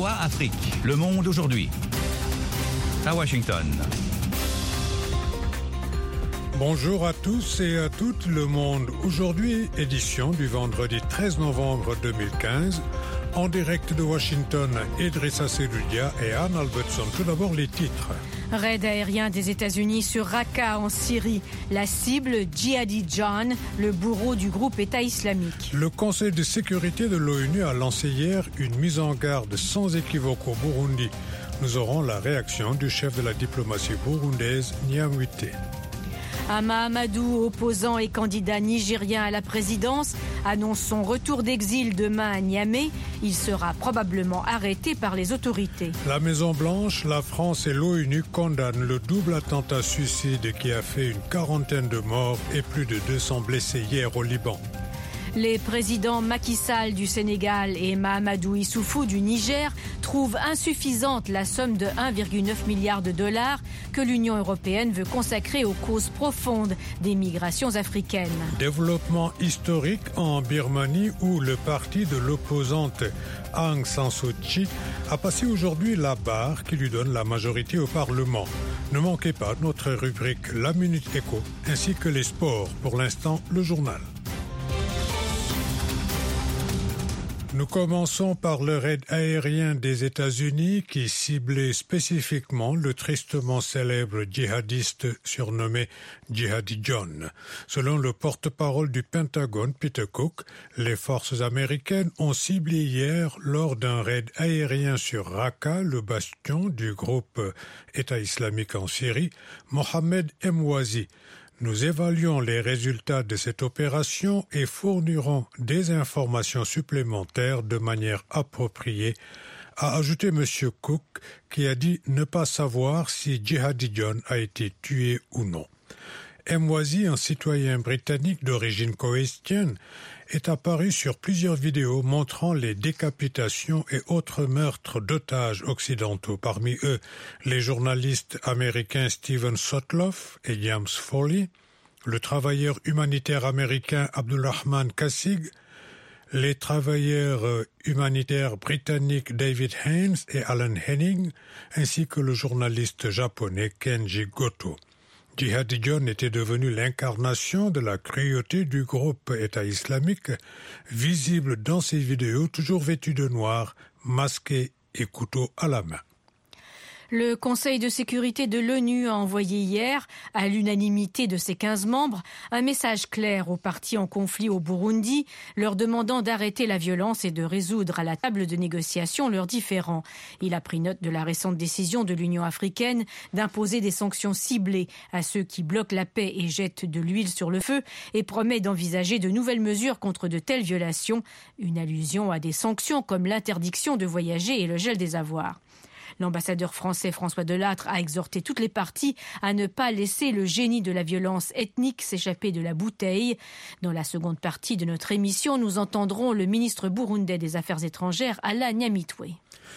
VOA Afrique. Le monde aujourd'hui. À Washington. Bonjour à tous et à toutes, le monde aujourd'hui, édition du vendredi 13 novembre 2015. En direct de Washington, Idrissa Seloudia et Anne Albertson. Tout d'abord les titres. Raid aérien des États-Unis sur Raqqa en Syrie. La cible, Jihadi John, le bourreau du groupe État islamique. Le Conseil de sécurité de l'ONU a lancé hier une mise en garde sans équivoque au Burundi. Nous aurons la réaction du chef de la diplomatie burundaise, Nyamwite. Hama Amadou, opposant et candidat nigérien à la présidence, annonce son retour d'exil demain à Niamey. Il sera probablement arrêté par les autorités. La Maison-Blanche, la France et l'ONU condamnent le double attentat suicide qui a fait une quarantaine de morts et plus de 200 blessés hier au Liban. Les présidents Macky Sall du Sénégal et Mahamadou Issoufou du Niger trouvent insuffisante la somme de 1,9 milliard de dollars que l'Union européenne veut consacrer aux causes profondes des migrations africaines. Développement historique en Birmanie où le parti de l'opposante Aung San Suu Kyi a passé aujourd'hui la barre qui lui donne la majorité au Parlement. Ne manquez pas notre rubrique La Minute Éco ainsi que les sports. Pour l'instant, le journal. Nous commençons par le raid aérien des États-Unis qui ciblait spécifiquement le tristement célèbre djihadiste surnommé Jihadi John. Selon le porte-parole du Pentagone, Peter Cook, les forces américaines ont ciblé hier, lors d'un raid aérien sur Raqqa, le bastion du groupe État islamique en Syrie, Mohamed Emwazi. Nous évaluons les résultats de cette opération et fournirons des informations supplémentaires de manière appropriée, a ajouté M. Cook, qui a dit ne pas savoir si Jihadi John a été tué ou non. Emwazi, un citoyen britannique d'origine koweïtienne, est apparu sur plusieurs vidéos montrant les décapitations et autres meurtres d'otages occidentaux, parmi eux les journalistes américains Steven Sotloff et James Foley, le travailleur humanitaire américain Abdulrahman Kassig, les travailleurs humanitaires britanniques David Haynes et Alan Henning, ainsi que le journaliste japonais Kenji Goto. Jihadi John était devenu l'incarnation de la cruauté du groupe État islamique, visible dans ses vidéos toujours vêtu de noir, masqué et couteau à la main. Le Conseil de sécurité de l'ONU a envoyé hier, à l'unanimité de ses 15 membres, un message clair aux partis en conflit au Burundi, leur demandant d'arrêter la violence et de résoudre à la table de négociation leurs différends. Il a pris note de la récente décision de l'Union africaine d'imposer des sanctions ciblées à ceux qui bloquent la paix et jettent de l'huile sur le feu et promet d'envisager de nouvelles mesures contre de telles violations, une allusion à des sanctions comme l'interdiction de voyager et le gel des avoirs. L'ambassadeur français François Delattre a exhorté toutes les parties à ne pas laisser le génie de la violence ethnique s'échapper de la bouteille. Dans la seconde partie de notre émission, nous entendrons le ministre burundais des Affaires étrangères, Alain Nyamitwe.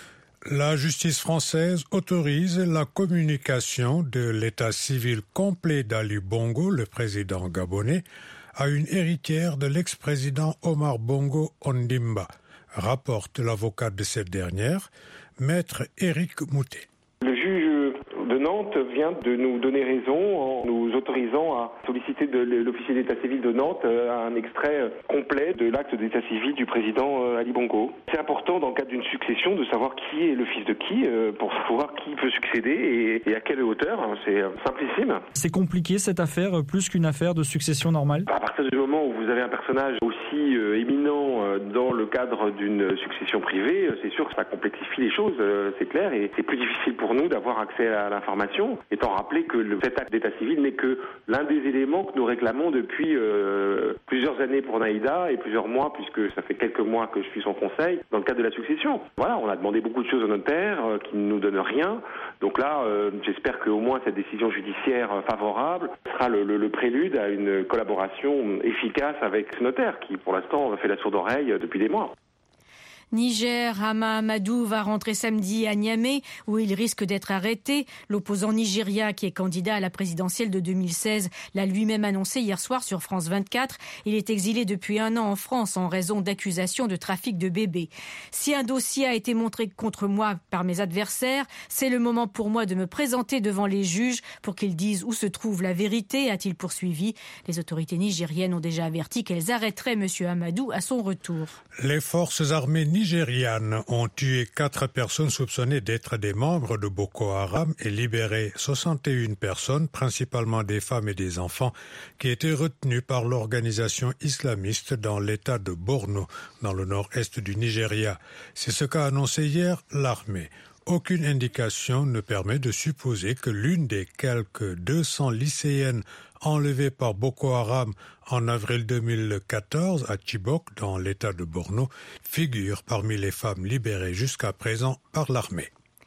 La justice française autorise la communication de l'état civil complet d'Ali Bongo, le président gabonais, à une héritière de l'ex-président Omar Bongo Ondimba, rapporte l'avocate de cette dernière, Maître Éric Moutet. Le juge de Nantes vient de nous donner raison en nous autorisant à solliciter de l'officier d'état civil de Nantes un extrait complet de l'acte d'état civil du président Ali Bongo. C'est important dans le cadre d'une succession de savoir qui est le fils de qui pour savoir qui peut succéder et à quelle hauteur. C'est simplissime. C'est compliqué cette affaire, plus qu'une affaire de succession normale? À partir du moment où vous avez un personnage aussi éminent dans le cadre d'une succession privée, c'est sûr que ça complexifie les choses, c'est clair, et c'est plus difficile pour nous d'avoir accès à l'information, étant rappelé que cet acte d'état civil n'est que l'un des éléments que nous réclamons depuis plusieurs années pour Naïda et plusieurs mois, puisque ça fait quelques mois que je suis son conseil, dans le cadre de la succession. Voilà, on a demandé beaucoup de choses au notaire qui ne nous donnent rien. Donc là, j'espère qu'au moins cette décision judiciaire favorable sera le prélude à une collaboration efficace avec ce notaire qui, pour l'instant, fait la sourde oreille depuis des mois. Niger, Hama Amadou va rentrer samedi à Niamey où il risque d'être arrêté. L'opposant nigérien qui est candidat à la présidentielle de 2016 l'a lui-même annoncé hier soir sur France 24. Il est exilé depuis 1 an en France en raison d'accusations de trafic de bébés. Si un dossier a été montré contre moi par mes adversaires, c'est le moment pour moi de me présenter devant les juges pour qu'ils disent où se trouve la vérité, a-t-il poursuivi. Les autorités nigériennes ont déjà averti qu'elles arrêteraient M. Amadou à son retour. Les forces armées nigérianes ont tué 4 personnes soupçonnées d'être des membres de Boko Haram et libéré 61 personnes, principalement des femmes et des enfants, qui étaient retenues par l'organisation islamiste dans l'état de Borno, dans le nord-est du Nigeria. C'est ce qu'a annoncé hier l'armée. Aucune indication ne permet de supposer que l'une des quelques 200 lycéennes enlevées par Boko Haram en avril 2014 à Chibok, dans l'état de Borno, figure parmi les femmes libérées jusqu'à présent par l'armée.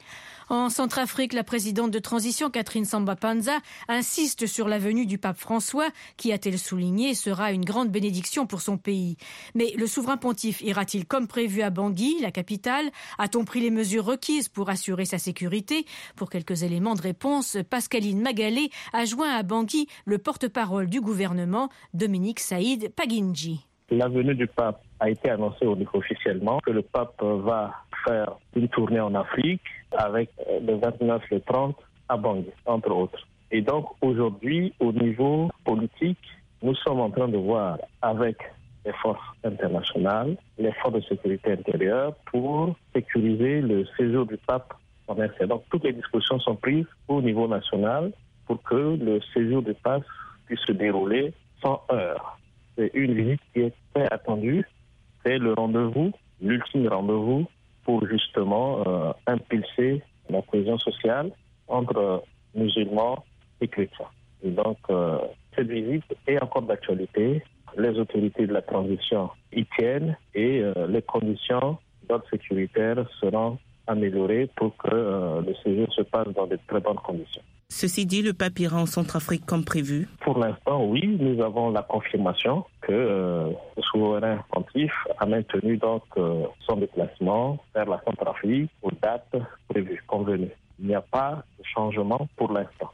En Centrafrique, la présidente de transition, Catherine Samba-Panza, insiste sur la venue du pape François, qui, a-t-elle souligné, sera une grande bénédiction pour son pays. Mais le souverain pontife ira-t-il comme prévu à Bangui, la capitale? A-t-on pris les mesures requises pour assurer sa sécurité? Pour quelques éléments de réponse, Pascaline Magalé a joint à Bangui le porte-parole du gouvernement, Dominique Saïd Paginji. La venue du pape a été annoncée officiellement que le pape va faire une tournée en Afrique avec le 29 et le 30 à Bangui, entre autres. Et donc aujourd'hui, au niveau politique, nous sommes en train de voir avec les forces internationales, les forces de sécurité intérieure pour sécuriser le séjour du pape en RC. Donc toutes les dispositions sont prises au niveau national pour que le séjour du pape puisse se dérouler sans heurts. C'est une visite qui est très attendue. C'est le rendez-vous, l'ultime rendez-vous pour justement impulser la cohésion sociale entre musulmans et chrétiens. Et donc, cette visite est encore d'actualité. Les autorités de la transition y tiennent et les conditions d'ordre sécuritaire seront améliorées pour que le séjour se passe dans de très bonnes conditions. Ceci dit, le pape ira en Centrafrique comme prévu? Pour l'instant, oui, nous avons la confirmation que le souverain pontife a maintenu donc son déplacement vers la Centrafrique aux dates prévues, convenues. Il n'y a pas de changement pour l'instant.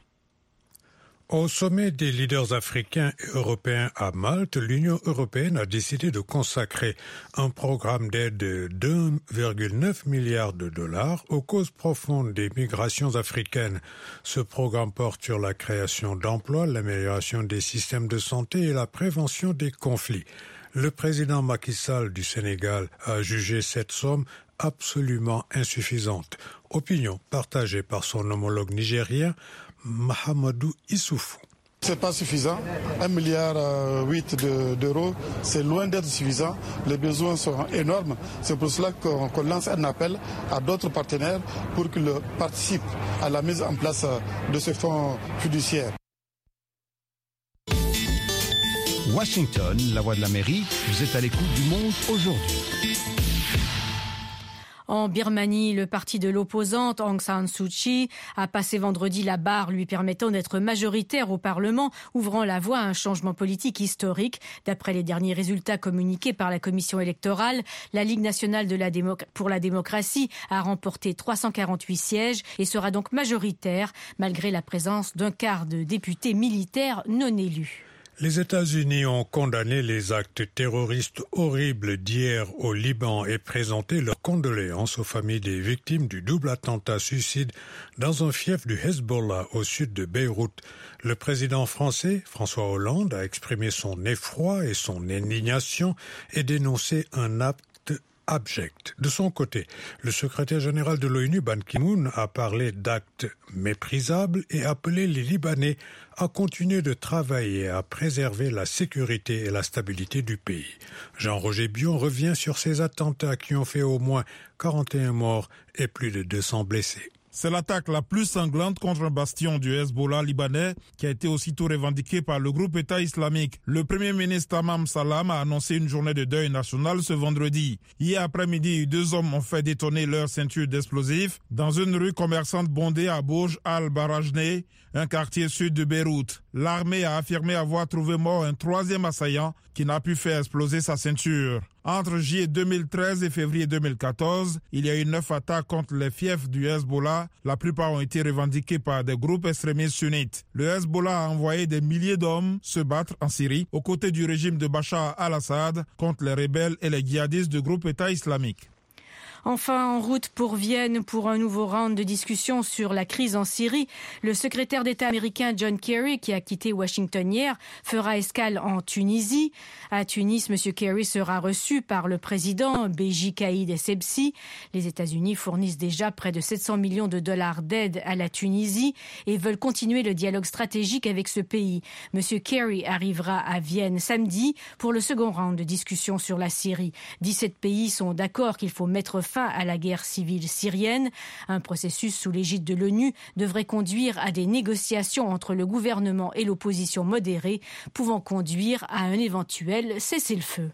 Au sommet des leaders africains et européens à Malte, l'Union européenne a décidé de consacrer un programme d'aide de 2,9 milliards de dollars aux causes profondes des migrations africaines. Ce programme porte sur la création d'emplois, l'amélioration des systèmes de santé et la prévention des conflits. Le président Macky Sall du Sénégal a jugé cette somme absolument insuffisante. Opinion partagée par son homologue nigérien, Mahamadou Issoufou. C'est pas suffisant. 1,8 milliard d'euros, c'est loin d'être suffisant. Les besoins sont énormes. C'est pour cela qu'on lance un appel à d'autres partenaires pour qu'ils participent à la mise en place de ce fonds fiduciaire. Washington, la voix de l'Amérique, vous êtes à l'écoute du monde aujourd'hui. En Birmanie, le parti de l'opposante Aung San Suu Kyi a passé vendredi la barre lui permettant d'être majoritaire au Parlement, ouvrant la voie à un changement politique historique. D'après les derniers résultats communiqués par la commission électorale, la Ligue nationale pour la démocratie a remporté 348 sièges et sera donc majoritaire, malgré la présence d'un quart de députés militaires non élus. Les États-Unis ont condamné les actes terroristes horribles d'hier au Liban et présenté leurs condoléances aux familles des victimes du double attentat suicide dans un fief du Hezbollah au sud de Beyrouth. Le président français, François Hollande, a exprimé son effroi et son indignation et dénoncé un acte abject. De son côté, le secrétaire général de l'ONU, Ban Ki-moon, a parlé d'actes méprisables et appelé les Libanais à continuer de travailler à préserver la sécurité et la stabilité du pays. Jean-Roger Bion revient sur ces attentats qui ont fait au moins 41 morts et plus de 200 blessés. C'est l'attaque la plus sanglante contre un bastion du Hezbollah libanais qui a été aussitôt revendiquée par le groupe État islamique. Le premier ministre Tamam Salam a annoncé une journée de deuil national ce vendredi. Hier après-midi, 2 hommes ont fait détonner leur ceinture d'explosifs dans une rue commerçante bondée à Bouj al-Barajneh, un quartier sud de Beyrouth. L'armée a affirmé avoir trouvé mort un 3e assaillant qui n'a pu faire exploser sa ceinture. Entre juillet 2013 et février 2014, il y a eu 9 attaques contre les fiefs du Hezbollah. La plupart ont été revendiquées par des groupes extrémistes sunnites. Le Hezbollah a envoyé des milliers d'hommes se battre en Syrie aux côtés du régime de Bachar al-Assad contre les rebelles et les djihadistes du groupe État islamique. Enfin, en route pour Vienne pour un nouveau round de discussion sur la crise en Syrie, le secrétaire d'État américain John Kerry, qui a quitté Washington hier, fera escale en Tunisie. À Tunis, M. Kerry sera reçu par le président Béji Caïd Essebsi. Les États-Unis fournissent déjà près de 700 millions de dollars d'aide à la Tunisie et veulent continuer le dialogue stratégique avec ce pays. M. Kerry arrivera à Vienne samedi pour le second round de discussion sur la Syrie. 17 pays sont d'accord qu'il faut mettre fin à la guerre civile syrienne. Un processus sous l'égide de l'ONU devrait conduire à des négociations entre le gouvernement et l'opposition modérée, pouvant conduire à un éventuel cessez-le-feu.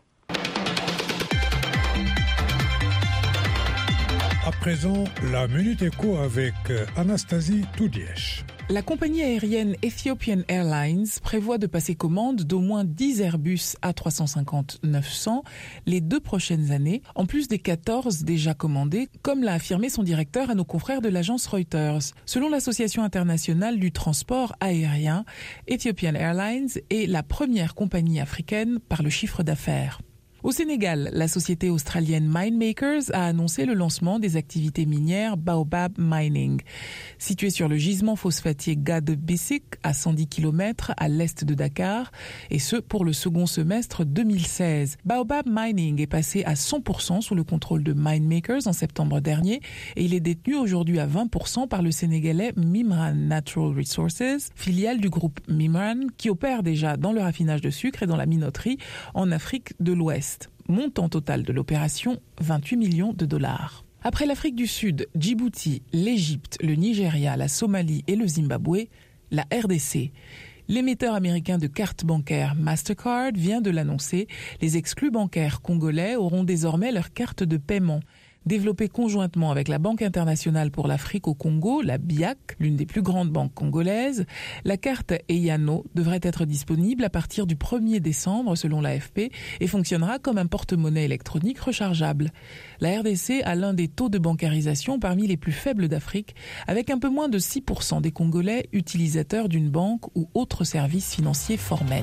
À présent, la Minute Éco avec Anastasie Toudiesh. La compagnie aérienne Ethiopian Airlines prévoit de passer commande d'au moins 10 Airbus A350-900 les 2 prochaines années, en plus des 14 déjà commandés, comme l'a affirmé son directeur à nos confrères de l'agence Reuters. Selon l'Association internationale du transport aérien, Ethiopian Airlines est la première compagnie africaine par le chiffre d'affaires. Au Sénégal, la société australienne Minemakers a annoncé le lancement des activités minières Baobab Mining. Situé sur le gisement phosphatier Gade Bissik, à 110 km à l'est de Dakar, et ce pour le second semestre 2016. Baobab Mining est passé à 100% sous le contrôle de Minemakers en septembre dernier, et il est détenu aujourd'hui à 20% par le Sénégalais Mimran Natural Resources, filiale du groupe Mimran, qui opère déjà dans le raffinage de sucre et dans la minoterie en Afrique de l'Ouest. Montant total de l'opération, 28 millions de dollars. Après l'Afrique du Sud, Djibouti, l'Égypte, le Nigeria, la Somalie et le Zimbabwe, la RDC. L'émetteur américain de cartes bancaires Mastercard vient de l'annoncer. Les exclus bancaires congolais auront désormais leur carte de paiement. Développée conjointement avec la Banque internationale pour l'Afrique au Congo, la BIAC, l'une des plus grandes banques congolaises, la carte EIANO devrait être disponible à partir du 1er décembre selon l'AFP et fonctionnera comme un porte-monnaie électronique rechargeable. La RDC a l'un des taux de bancarisation parmi les plus faibles d'Afrique, avec un peu moins de 6% des Congolais utilisateurs d'une banque ou autre service financier formel.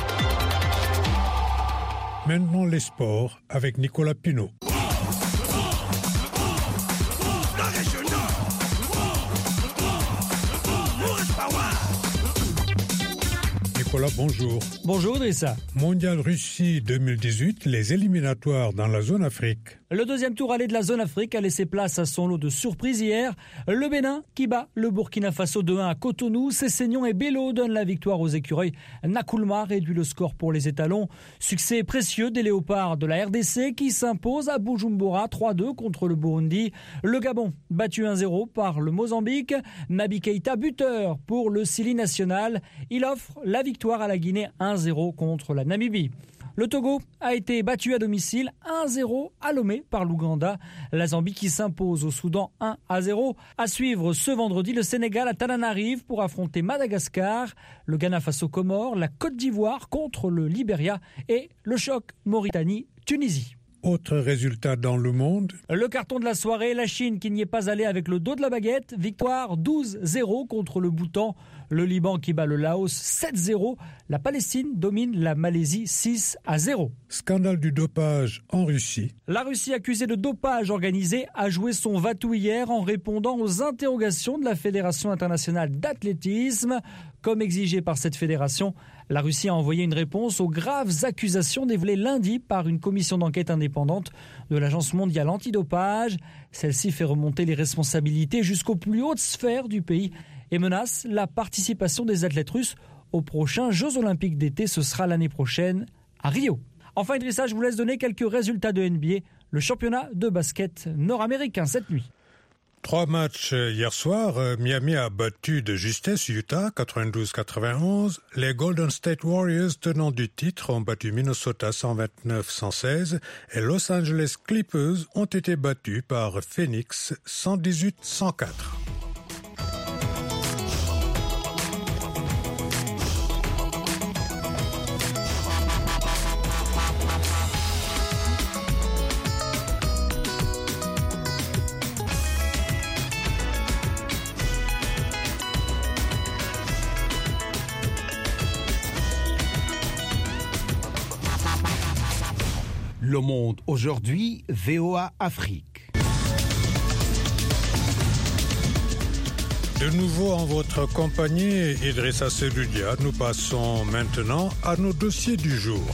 Maintenant les sports avec Nicolas Pinault. Nicolas, bonjour. Bonjour Drissa. Mondial Russie 2018, les éliminatoires dans la zone Afrique. Le deuxième tour aller de la zone Afrique a laissé place à son lot de surprises hier. Le Bénin qui bat le Burkina Faso 2-1 à Cotonou. Sessignon et Bello donnent la victoire aux écureuils. Nakoulma réduit le score pour les étalons. Succès précieux des léopards de la RDC qui s'impose à Bujumbura 3-2 contre le Burundi. Le Gabon battu 1-0 par le Mozambique. Naby Keïta buteur pour le Sili national. Il offre la victoire à la Guinée 1-0 contre la Namibie. Le Togo a été battu à domicile 1-0 à Lomé par l'Ouganda. La Zambie qui s'impose au Soudan 1-0. À suivre ce vendredi, le Sénégal à Tananarive pour affronter Madagascar. Le Ghana face aux Comores, la Côte d'Ivoire contre le Libéria et le choc Mauritanie-Tunisie. Autre résultat dans le monde. Le carton de la soirée, la Chine qui n'y est pas allée avec le dos de la baguette. Victoire 12-0 contre le Bhoutan. Le Liban qui bat le Laos 7-0. La Palestine domine la Malaisie 6-0. Scandale du dopage en Russie. La Russie accusée de dopage organisé a joué son va-tout hier en répondant aux interrogations de la Fédération internationale d'athlétisme. Comme exigé par cette fédération, la Russie a envoyé une réponse aux graves accusations dévoilées lundi par une commission d'enquête indépendante de l'Agence mondiale antidopage. Celle-ci fait remonter les responsabilités jusqu'aux plus hautes sphères du pays et menace la participation des athlètes russes aux prochains Jeux Olympiques d'été. Ce sera l'année prochaine à Rio. Enfin, Idrissa, je vous laisse donner quelques résultats de NBA, le championnat de basket nord-américain cette nuit. 3 matchs hier soir. Miami a battu de justesse Utah 92-91. Les Golden State Warriors, tenants du titre, ont battu Minnesota 129-116. Et Los Angeles Clippers ont été battus par Phoenix 118-104. Le Monde aujourd'hui, VOA Afrique. De nouveau en votre compagnie, Idrissa Seloudia, nous passons maintenant à nos dossiers du jour.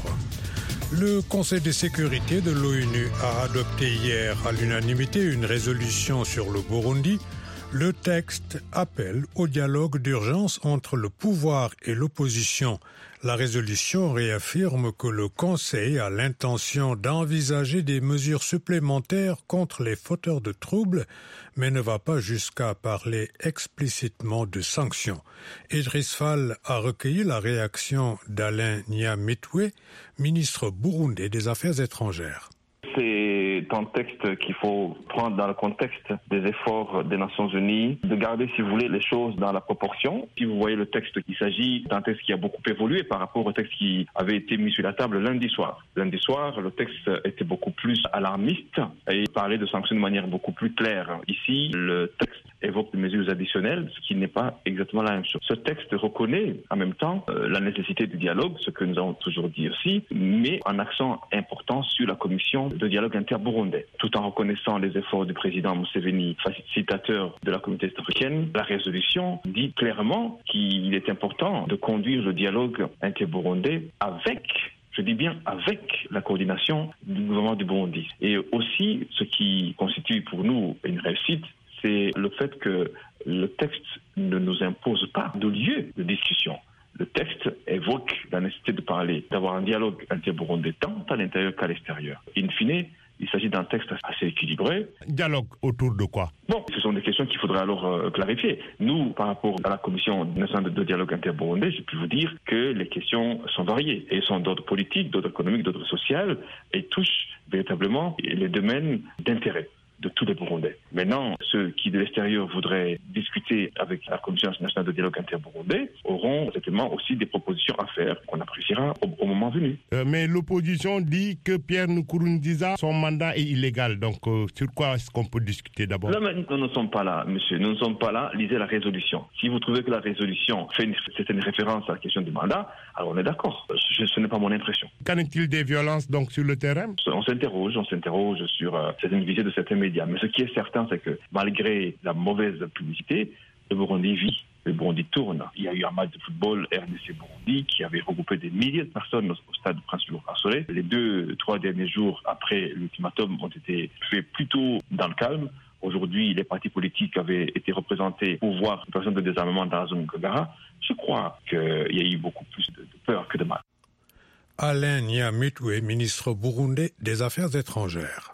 Le Conseil de sécurité de l'ONU a adopté hier à l'unanimité une résolution sur le Burundi. Le texte appelle au dialogue d'urgence entre le pouvoir et l'opposition. La résolution réaffirme que le Conseil a l'intention d'envisager des mesures supplémentaires contre les fauteurs de troubles, mais ne va pas jusqu'à parler explicitement de sanctions. Idriss Fall a recueilli la réaction d'Alain Nyamitwe, ministre burundais des Affaires étrangères. C'est un texte qu'il faut prendre dans le contexte des efforts des Nations Unies, de garder, si vous voulez, les choses dans la proportion. Si vous voyez le texte, il s'agit d'un texte qui a beaucoup évolué par rapport au texte qui avait été mis sur la table lundi soir. Lundi soir, le texte était beaucoup plus alarmiste et parlait de sanctions de manière beaucoup plus claire. Ici, le texte évoque des mesures additionnelles, ce qui n'est pas exactement la même chose. Ce texte reconnaît en même temps la nécessité du dialogue, ce que nous avons toujours dit aussi, mais en accent important sur la commission de dialogue interburundais, tout en reconnaissant les efforts du président Museveni, facilitateur de la communauté africaine. La résolution dit clairement qu'il est important de conduire le dialogue interburundais avec, je dis bien avec, la coordination du gouvernement du Burundi. Et aussi, ce qui constitue pour nous une réussite, c'est le fait que le texte ne nous impose pas de lieu de discussion. Le texte évoque la nécessité de parler, d'avoir un dialogue interburundais tant à l'intérieur qu'à l'extérieur. In fine, il s'agit d'un texte assez équilibré. Dialogue autour de quoi? Bon, ce sont des questions qu'il faudrait alors clarifier. Nous, par rapport à la Commission nationale de dialogue interburundais, je peux vous dire que les questions sont variées et sont d'ordre politique, d'ordre économique, d'ordre social et touchent véritablement les domaines d'intérêt de tous les Burundais. Maintenant, ceux qui de l'extérieur voudraient discuter avec la Commission nationale de dialogue interburundais auront certainement aussi des propositions à faire qu'on appréciera au moment venu. Mais l'opposition dit que Pierre Nkurunziza, son mandat est illégal. Donc, sur quoi est-ce qu'on peut discuter d'abord? Non, mais nous ne sommes pas là, monsieur. Nous ne sommes pas là. Lisez la résolution. Si vous trouvez que la résolution fait une certaine référence à la question du mandat, alors on est d'accord. Ce n'est pas mon impression. Qu'en est-il des violences donc sur le terrain? On s'interroge sur certaines visites de certains médias. Mais ce qui est certain, c'est que malgré la mauvaise publicité, le Burundi vit, le Burundi tourne. Il y a eu un match de football RDC-Burundi qui avait regroupé des milliers de personnes au stade Prince Louis Rassolé. Les 2-3 derniers jours après l'ultimatum ont été faits plutôt dans le calme. Aujourd'hui, les partis politiques avaient été représentés pour voir une personne de désarmement dans la zone Gagara. Je crois qu'il y a eu beaucoup plus de peur que de mal. Alain Nyamitwe, ministre burundais des Affaires étrangères.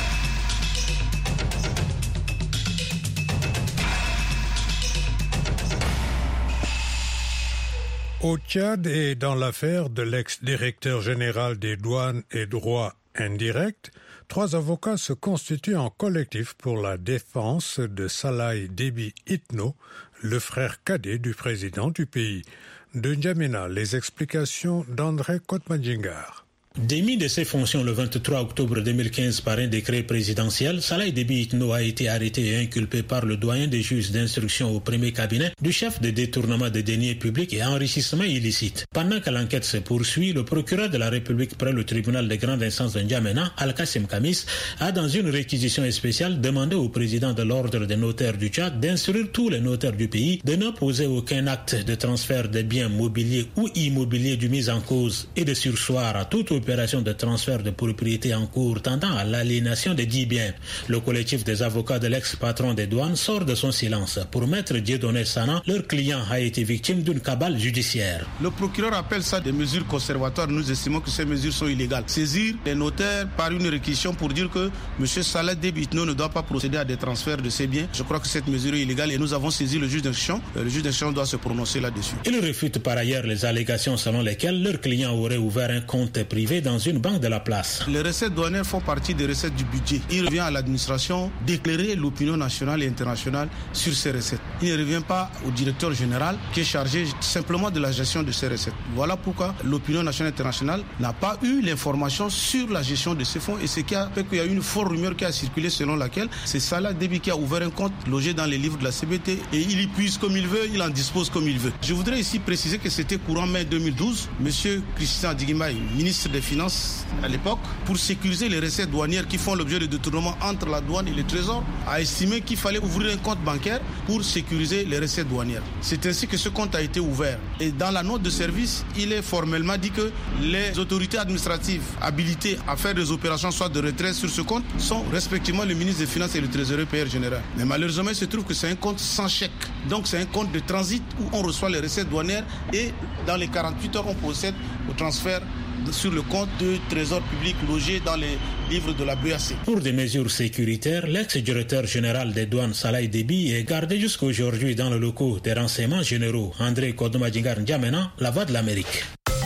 Au Tchad et dans l'affaire de l'ex-directeur général des douanes et droits indirects, 3 avocats se constituent en collectif pour la défense de Salah Déby Itno, le frère cadet du président du pays. De N'Djamena, les explications d'André Kotmadjingar. Démis de ses fonctions le 23 octobre 2015 par un décret présidentiel, Salah Déby Itno a été arrêté et inculpé par le doyen des juges d'instruction au premier cabinet du chef de détournement de deniers publics et enrichissement illicite. Pendant que l'enquête se poursuit, le procureur de la République près le tribunal de grande instance de N'Djamena, Al-Kassim Kamis, a dans une réquisition spéciale demandé au président de l'ordre des notaires du Tchad d'instruire tous les notaires du pays de ne poser aucun acte de transfert de biens mobiliers ou immobiliers du mis en cause et de surseoir à toute opération de transfert de propriété en cours tendant à l'aliénation des 10 biens. Le collectif des avocats de l'ex-patron des douanes sort de son silence. Pour Maître Dieudonné Sana, leur client a été victime d'une cabale judiciaire. Le procureur appelle ça des mesures conservatoires. Nous estimons que ces mesures sont illégales. Saisir les notaires par une réquisition pour dire que M. Salah Déby Itno ne doit pas procéder à des transferts de ses biens. Je crois que cette mesure est illégale et nous avons saisi le juge d'instruction. Le juge d'instruction doit se prononcer là-dessus. Il réfute par ailleurs les allégations selon lesquelles leur client aurait ouvert un compte privé dans une banque de la place. Les recettes douanières font partie des recettes du budget. Il revient à l'administration d'éclairer l'opinion nationale et internationale sur ces recettes. Il ne revient pas au directeur général qui est chargé simplement de la gestion de ces recettes. Voilà pourquoi l'opinion nationale et internationale n'a pas eu l'information sur la gestion de ces fonds et ce qui a fait qu'il y a eu une forte rumeur qui a circulé selon laquelle c'est Salah Déby qui a ouvert un compte logé dans les livres de la CBT et il y puise comme il veut, il en dispose comme il veut. Je voudrais ici préciser que c'était courant mai 2012. Monsieur Christian Diguimaï, ministre des des Finances à l'époque, pour sécuriser les recettes douanières qui font l'objet de détournements entre la douane et le Trésor, a estimé qu'il fallait ouvrir un compte bancaire pour sécuriser les recettes douanières. C'est ainsi que ce compte a été ouvert. Et dans la note de service, il est formellement dit que les autorités administratives habilitées à faire des opérations soit de retrait sur ce compte sont respectivement le ministre des Finances et le trésorier payeur général. Mais malheureusement, il se trouve que c'est un compte sans chèque. Donc c'est un compte de transit où on reçoit les recettes douanières et dans les 48 heures, on procède au transfert sur le compte de trésor public logé dans les livres de la BAC. Pour des mesures sécuritaires, l'ex-directeur général des douanes Salah Déby est gardé jusqu'à aujourd'hui dans le locaux des renseignements généraux. André Kodomadjingar N'Djamena, La Voix de l'Amérique.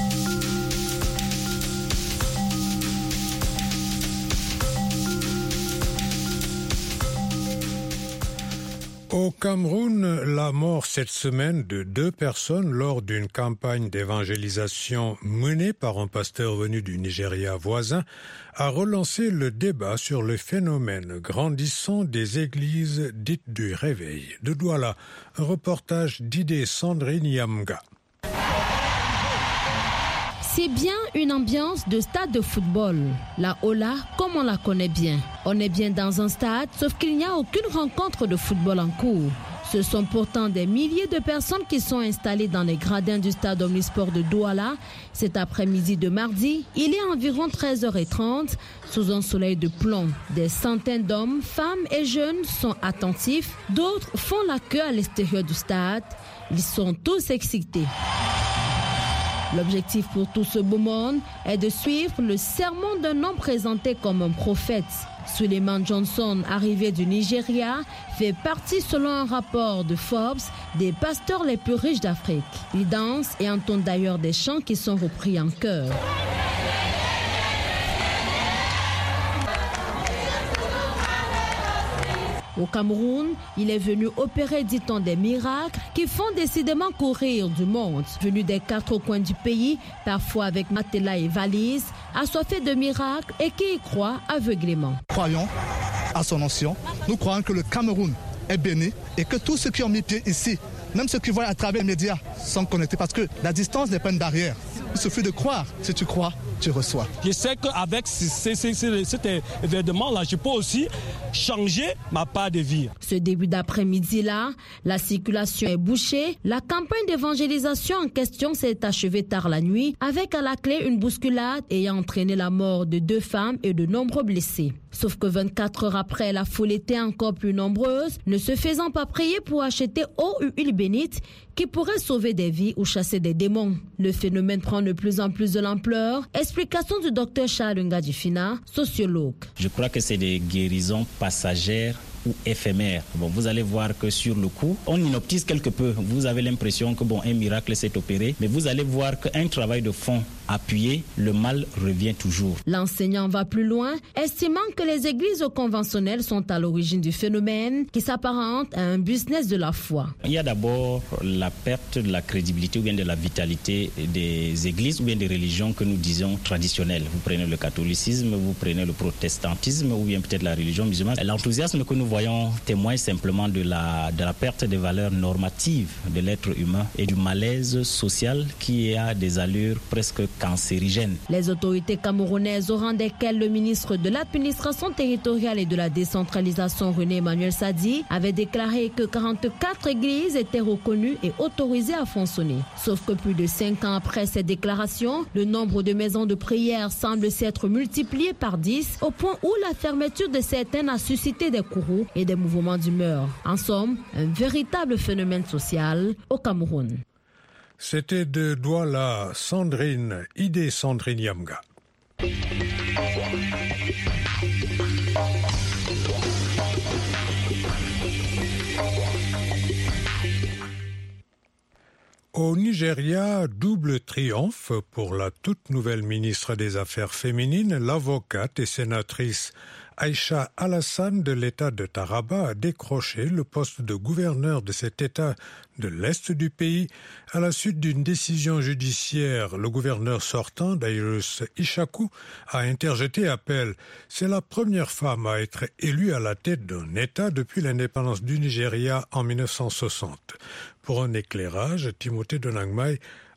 Au Cameroun, la mort cette semaine de 2 personnes lors d'une campagne d'évangélisation menée par un pasteur venu du Nigeria voisin a relancé le débat sur le phénomène grandissant des églises dites du réveil. De Douala, un reportage d'Idé Sandrine Yamga. C'est bien une ambiance de stade de football. La Ola, comme on la connaît bien. On est bien dans un stade, sauf qu'il n'y a aucune rencontre de football en cours. Ce sont pourtant des milliers de personnes qui sont installées dans les gradins du stade omnisport de Douala. Cet après-midi de mardi, il est environ 13h30. Sous un soleil de plomb, des centaines d'hommes, femmes et jeunes sont attentifs. D'autres font la queue à l'extérieur du stade. Ils sont tous excités. L'objectif pour tout ce beau monde est de suivre le sermon d'un homme présenté comme un prophète. Suleiman Johnson, arrivé du Nigeria, fait partie, selon un rapport de Forbes, des pasteurs les plus riches d'Afrique. Il danse et entonne d'ailleurs des chants qui sont repris en chœur. Au Cameroun, il est venu opérer, dit-on, des miracles qui font décidément courir du monde. Venu des 4 coins du pays, parfois avec matelas et valises, assoiffé de miracles et qui y croit aveuglément. Croyons à son onction. Nous croyons que le Cameroun est béni et que tous ceux qui ont mis pied ici, même ceux qui voient à travers les médias, sont connectés parce que la distance n'est pas une barrière. Il suffit de croire. Si tu crois, tu reçois. Je sais qu'avec cet événement-là, je peux aussi changer ma part de vie. Ce début d'après-midi-là, la circulation est bouchée. La campagne d'évangélisation en question s'est achevée tard la nuit, avec à la clé une bousculade ayant entraîné la mort de 2 femmes et de nombreux blessés. Sauf que 24 heures après, la foule était encore plus nombreuse, ne se faisant pas prier pour acheter eau ou huile bénite qui pourrait sauver des vies ou chasser des démons. Le phénomène prend de plus en plus de l'ampleur. Explication du docteur Charles Ngadjifina, sociologue. Je crois que c'est des guérisons passagères ou éphémère. Bon, vous allez voir que sur le coup, on inoptise quelque peu. Vous avez l'impression que un miracle s'est opéré, mais vous allez voir qu'un travail de fond appuyé, le mal revient toujours. L'enseignant va plus loin, estimant que les églises conventionnelles sont à l'origine du phénomène qui s'apparente à un business de la foi. Il y a d'abord la perte de la crédibilité ou bien de la vitalité des églises ou bien des religions que nous disons traditionnelles. Vous prenez le catholicisme, vous prenez le protestantisme ou bien peut-être la religion musulmane. L'enthousiasme que nous voyons témoigne simplement de la perte des valeurs normatives de l'être humain et du malaise social qui a des allures presque cancérigènes. Les autorités camerounaises, au rang desquelles le ministre de l'administration territoriale et de la décentralisation René Emmanuel Sadi, avait déclaré que 44 églises étaient reconnues et autorisées à fonctionner. Sauf que plus de 5 ans après ces déclarations, le nombre de maisons de prière semble s'être multiplié par 10, au point où la fermeture de certaines a suscité des courroux et des mouvements d'humeur. En somme, un véritable phénomène social au Cameroun. C'était de Douala, Sandrine, Idé Sandrine Yamga. Au Nigeria, double triomphe pour la toute nouvelle ministre des Affaires féminines, l'avocate et sénatrice Aïcha Alassane de l'État de Taraba a décroché le poste de gouverneur de cet État de l'Est du pays à la suite d'une décision judiciaire. Le gouverneur sortant, Dairus Ishaku, a interjeté appel. C'est la première femme à être élue à la tête d'un État depuis l'indépendance du Nigeria en 1960. Pour un éclairage, Timothée Donangmai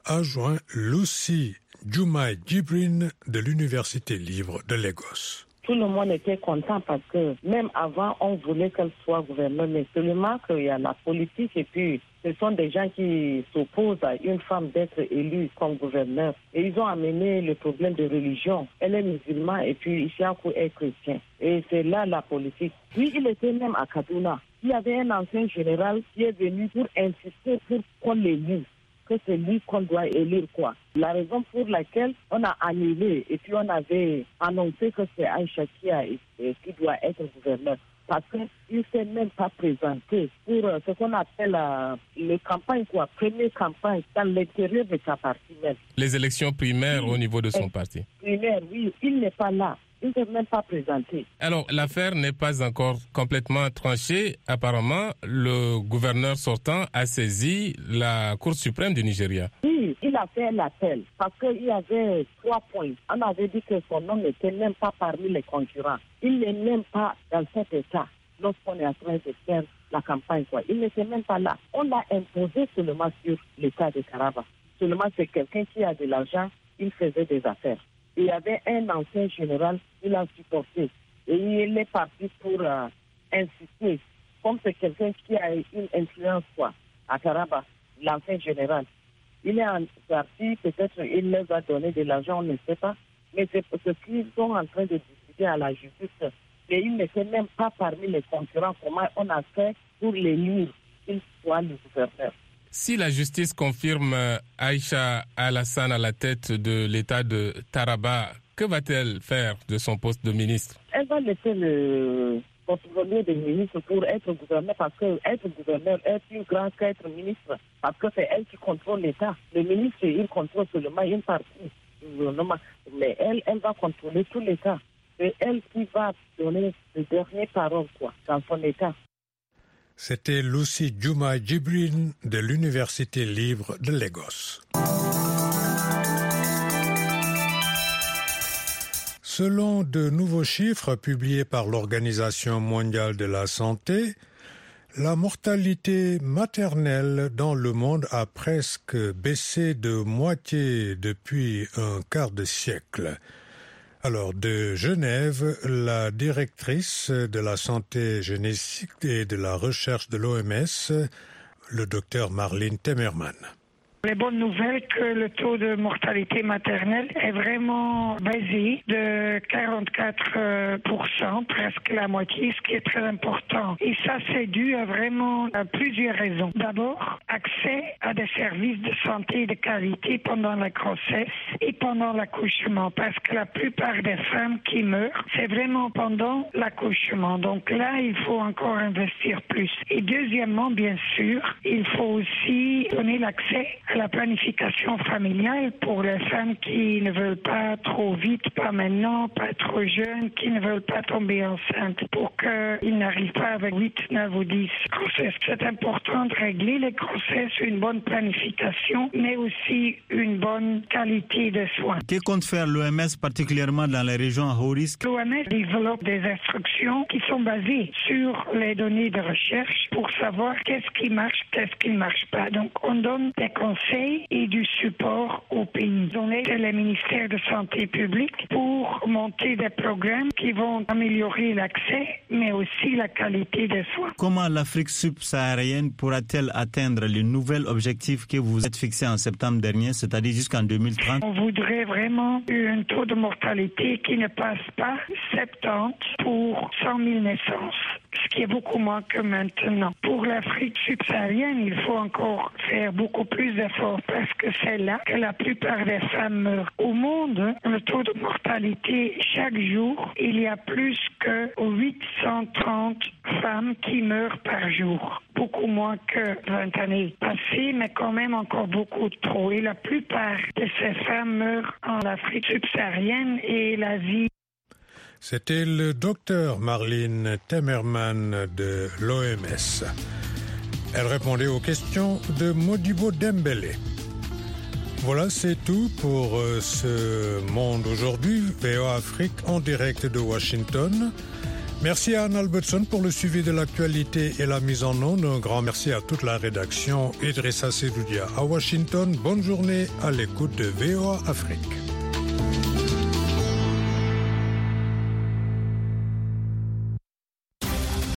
a joint Lucy Jumai Jibrin de l'Université libre de Lagos. Tout le monde était content parce que même avant, on voulait qu'elle soit gouverneure, mais seulement qu'il y a la politique et puis ce sont des gens qui s'opposent à une femme d'être élue comme gouverneure. Et ils ont amené le problème de religion. Elle est musulmane et puis Ishaku est chrétien. Et c'est là la politique. Puis il était même à Kaduna. Il y avait un ancien général qui est venu pour insister pour qu'on l'élit. Que c'est lui qu'on doit élire, quoi. La raison pour laquelle on a annulé et puis on avait annoncé que c'est Aïcha qui doit être gouverneur. Parce qu'il ne s'est même pas présenté pour ce qu'on appelle la campagne, quoi. Première campagne dans l'intérieur de sa partie même. Les élections primaires au niveau de son parti. Primaire, oui. Il n'est pas là. Il ne s'est même pas présenté. Alors, l'affaire n'est pas encore complètement tranchée. Apparemment, le gouverneur sortant a saisi la Cour suprême du Nigeria. Oui, il a fait l'appel parce qu'il y avait 3 points. On avait dit que son nom n'était même pas parmi les concurrents. Il n'est même pas dans cet état lorsqu'on est en train de faire la campagne, quoi. Il n'était même pas là. On l'a imposé seulement sur l'état de Taraba. Seulement, c'est quelqu'un qui a de l'argent, il faisait des affaires. Il y avait un ancien général, il a supporté. Et il est parti pour insister. Comme c'est quelqu'un qui a une influence, quoi, à Taraba, l'ancien général. Il est parti, peut-être il leur a donné de l'argent, on ne sait pas. Mais c'est ce qu'ils sont en train de discuter à la justice. Et il n'était même pas parmi les concurrents. Comment on a fait pour l'élire qu'il soit le gouverneur. Si la justice confirme Aïcha Alassane à la tête de l'État de Taraba, que va-t-elle faire de son poste de ministre? Elle va laisser le porte-folio des ministres pour être gouverneur, parce que être gouverneur est plus grand qu'être ministre, parce que c'est elle qui contrôle l'État. Le ministre, il contrôle seulement une partie du gouvernement, mais elle va contrôler tout l'État. C'est elle qui va donner les dernières paroles, quoi, dans son État. C'était Lucy Jumai Jibrin de l'Université libre de Lagos. Selon de nouveaux chiffres publiés par l'Organisation mondiale de la santé, la mortalité maternelle dans le monde a presque baissé de moitié depuis un quart de siècle. Alors, de Genève, la directrice de la santé génétique et de la recherche de l'OMS, le docteur Marlene Temerman. Les bonnes nouvelles que le taux de mortalité maternelle est vraiment baissé de 44%, presque la moitié, ce qui est très important. Et ça, c'est dû à plusieurs raisons. D'abord, accès à des services de santé de qualité pendant la grossesse et pendant l'accouchement, parce que la plupart des femmes qui meurent, c'est vraiment pendant l'accouchement. Donc là, il faut encore investir plus. Et deuxièmement, bien sûr, il faut aussi donner l'accès à la planification familiale pour les femmes qui ne veulent pas trop vite, pas maintenant, pas trop jeunes, qui ne veulent pas tomber enceintes pour qu'ils n'arrivent pas avec 8, 9 ou 10 grossesses. C'est important de régler les grossesses, une bonne planification, mais aussi une bonne qualité de soins. Que compte faire l'OMS particulièrement dans les régions à haut risque? L'OMS développe des instructions qui sont basées sur les données de recherche pour savoir qu'est-ce qui marche, qu'est-ce qui ne marche pas. Donc on donne des conseils et du support aux pays. On aide les ministères de santé publique pour monter des programmes qui vont améliorer l'accès, mais aussi la qualité des soins. Comment l'Afrique subsaharienne pourra-t-elle atteindre les nouveaux objectifs que vous êtes fixés en septembre dernier, c'est-à-dire jusqu'en 2030? On voudrait vraiment un taux de mortalité qui ne passe pas 70 pour 100 000 naissances, ce qui est beaucoup moins que maintenant. Pour l'Afrique subsaharienne, il faut encore faire beaucoup plus d'efforts parce que c'est là que la plupart des femmes meurent. Au monde, le taux de mortalité, chaque jour, il y a plus que 830 femmes qui meurent par jour. Beaucoup moins que 20 années passées, mais quand même encore beaucoup trop. Et la plupart de ces femmes meurent en Afrique subsaharienne et l'Asie. C'était le docteur Marlene Temerman de l'OMS. Elle répondait aux questions de Modibo Dembélé. Voilà, c'est tout pour ce Monde aujourd'hui. VOA Afrique en direct de Washington. Merci à Anne Albertson pour le suivi de l'actualité et la mise en onde. Un grand merci à toute la rédaction. Idrissa Sedoudia à Washington. Bonne journée à l'écoute de VOA Afrique.